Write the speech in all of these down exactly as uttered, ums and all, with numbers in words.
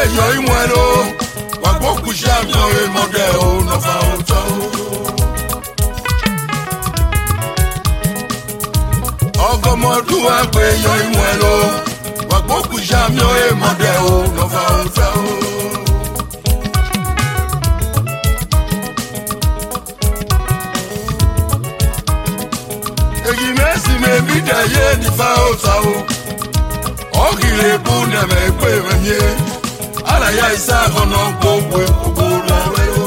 yo imwelo Waboku shamyo e modeo na fauta Ogo modu agbe yo imwelo Waboku shamyo e modeo na fauta Egi mesi me bida ye ni fauta Ogile bune me kwe menye Ala ya isa kono gbogbo ogboro wero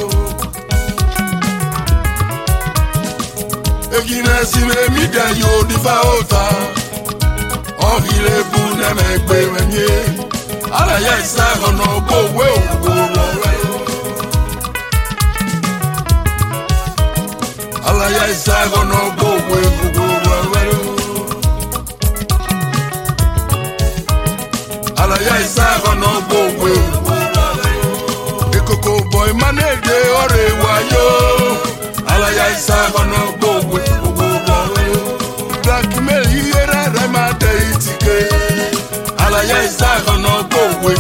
Egine si me mida yo di fa ota Ogile bune me kwe menye Ala ya isa kono gbogbo ogboro wero Ala ya isa kono gbogbo ogboro wero Ala ya isa kono gbogbo Ekoko boy manede ore wayo Ala ya isa kono gbogbo Black mail yera rema de itike Ala ya isa kono gbogbo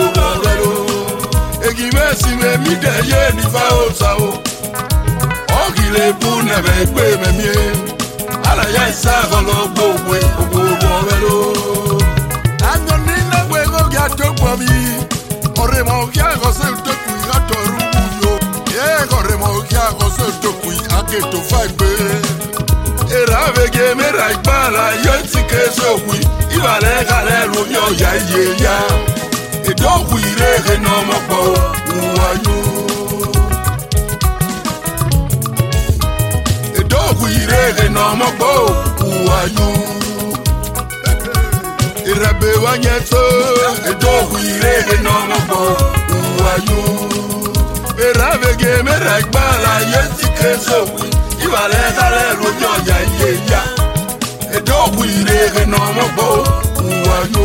Egi mesi me mi de ye ni fa osa o Ogile bu ne me gbe me mi Ala ya isa kono gbogbo Oremo kia gose toku atoru yo ye oremo kia gose toku aketo fagbe era vege mera igbala yo tike sokui ibale kale ru yo ya ye ya edoku ire no mopo uwayo edoku ire no mopo uwayo Irabe wanyeto edoku irege no mobo uwayo Irabe gemera igbala yetike sowi ibale kale rojo ya yeya edoku irege no mobo uwayo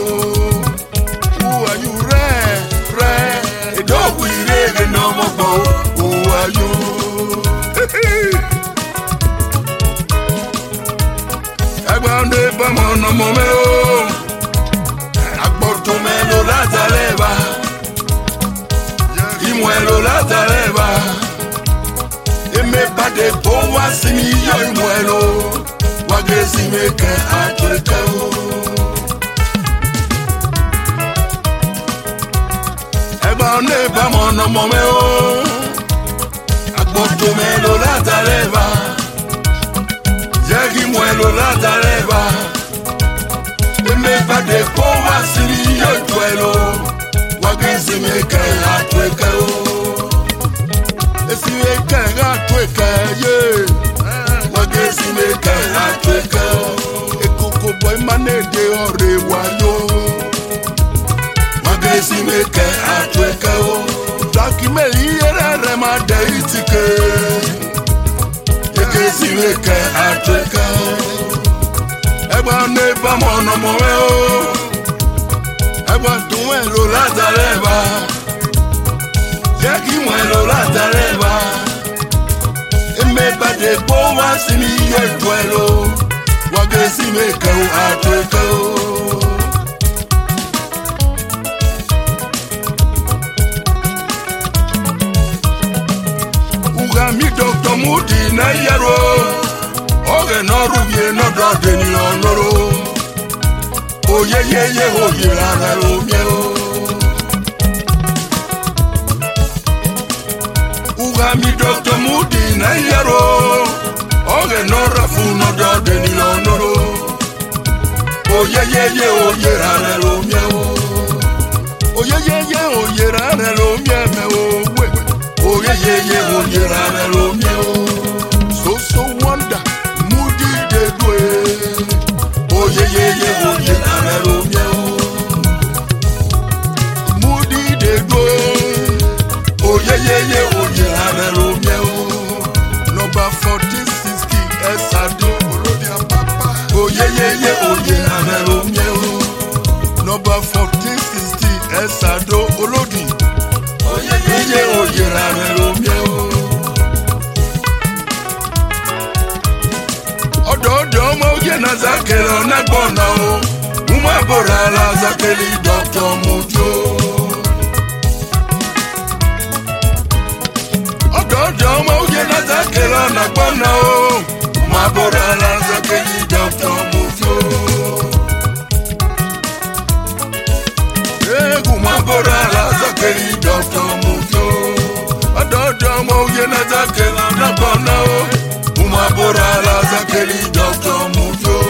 Uwayo re re edoku irege no mobo uwayo Agbande bamo no momeo Agbortomelo la taleba Imwelo la taleba Eme bade bomwa simi yo imwelo Wagesi meke atrekeo Agbande bamo no momeo Agbortomelo la taleba Yegi mwelo la taleba Eme bade kowa siri yo twelo Wagisi meke atweke o Esi meke atweke ye Wagisi meke atweke o Ekoko boy manede ore wayo Wagisi meke atweke o Daki meli yere rema de itike Wagisi meke atweke o Egba neba mono moe o Egba tuwelo la taleba Yeki mwelo la taleba Eme bade bowa simi ye twelo Wagesi meke u atweke o Ugami Doctor Mudi na yaro Oge no rubye no dode ni onoro Oye ye ye oye rara lo mie o Ugami Doctor Mudi na yaro Oge no rafu no dode ni onoro Oye ye ye oye rara lo mie o Oye ye ye oye rara lo mie me o Oye ye ye oye rara lo mie o So so wonder Oye ye ye oye rare lo mie o Mudi de do Oye ye ye oye rare lo mie o Number fourteen sixty S A D Oye ye ye oye rare lo mie o Number fourteen sixty S A D Olodi Oye ye ye oye rare lo mie o Ododo mo ye na zakelo na gbona o Uma bora la zakeli Doctor Mujo mo ye na zakela na bona o mabora la zakeli doctor mufio egu mabora la zakeli doctor mufio adodo mo ye na zakela na bona o mabora la zakeli doctor mufio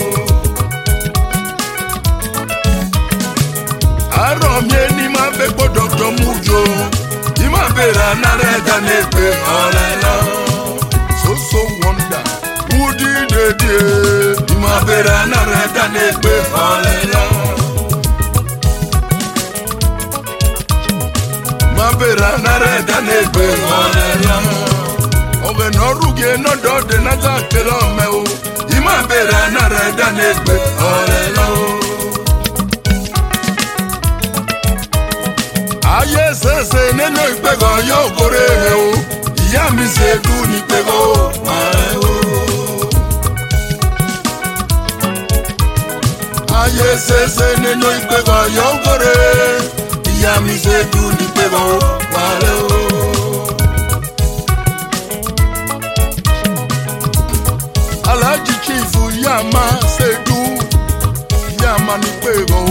aro mi ni ma be gbo doctor mufio ima bera na rega nepe olela so so wonder woody de de ima bera na rega nepe olela ma bera na rega nepe olela oge no ruge no do de na ta kelo me o ima bera na rega nepe olela aye sese neno ipego yo gore o iya mi se du ni pego mare o aye sese neno ipego yo gore iya mi se du ni pego mare o alaji chifu yama se du yama ni pego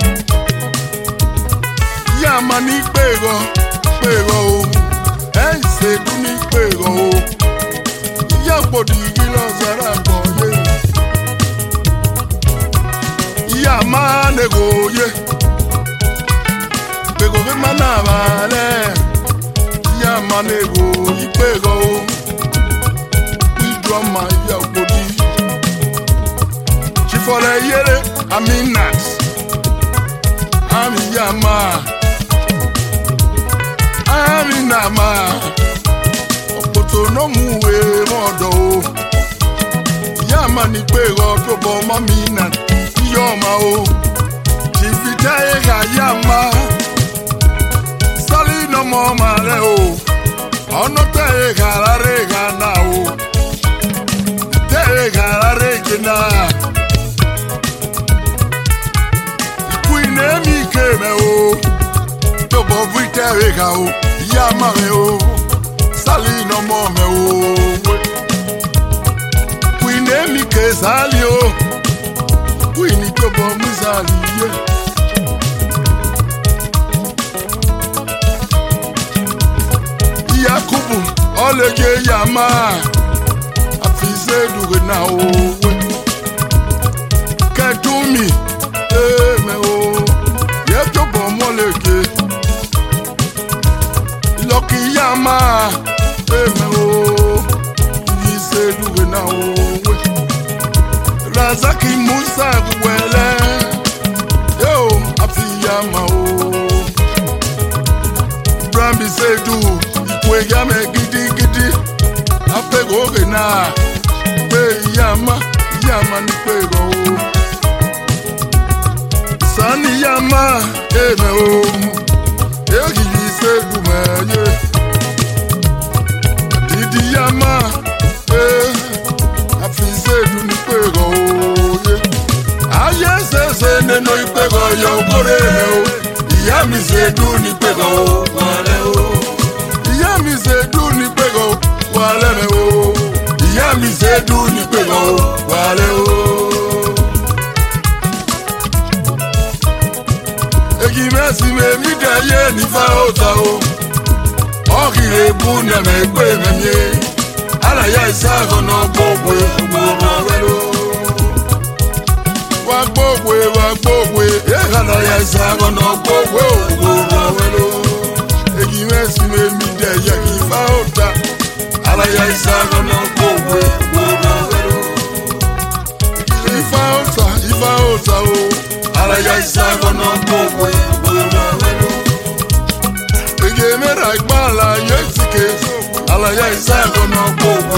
yama ni pego pego en se du ni pego ya podi gilo zara boye yama nego ye pego ve mana vale yama nego i pego we drama ya podi chifole yere aminat ami yama ami nama opoto no muwe modo yama ni pego to bo mami na yoma o jifita e ga yama sali no mo mare o ono te e ga la rega na o te e ga la rega na kuine mi keme o tobo vite rega o yama me o sali no mo me o kuine mi ke sali o kuini tobo muzali ye Yakubu olege yama afise duge na o ketumi e me o ye tobo molege Loki yama eme o yise duwe na o Razaki Musa wele yo afi yama o Brambi sedu ikwe yame gidi gidi apego gena pe yama yama ni pego o Sani yama eme o Egi yise gumenye Didi yama Eh Afise du ni pego ye Aye se se neno ipego yo gore o Iya mi se du ni pego wale o Iya mi se du ni pego wale me o Iya mi se du ni pego wale o Egi mesi me mi daye ni fa ota o Okire bu na me pe me mi Ala ya isa gono gbogwe gbogbo welo Wa gbogwe wa gbogwe E ala ya isa gono gbogwe gbogbo welo Egi mesi me mi daye ni fa ota Ala ya isa gono gbogwe gbogbo welo Ifa ota ifa ota o Ala ya isa gono gbogwe Mera igbala yetike ala ya isago no gbogbo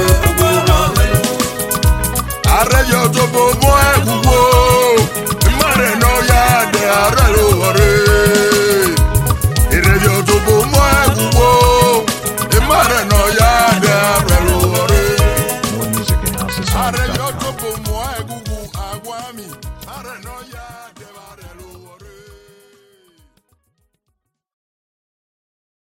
are yo to bo mo egugo mare no ya de are lo ore ire yo to bo mo egugo mare no ya de are lo ore More music at house of sound dot com. are yo to bo mo egugo agwami are no ya de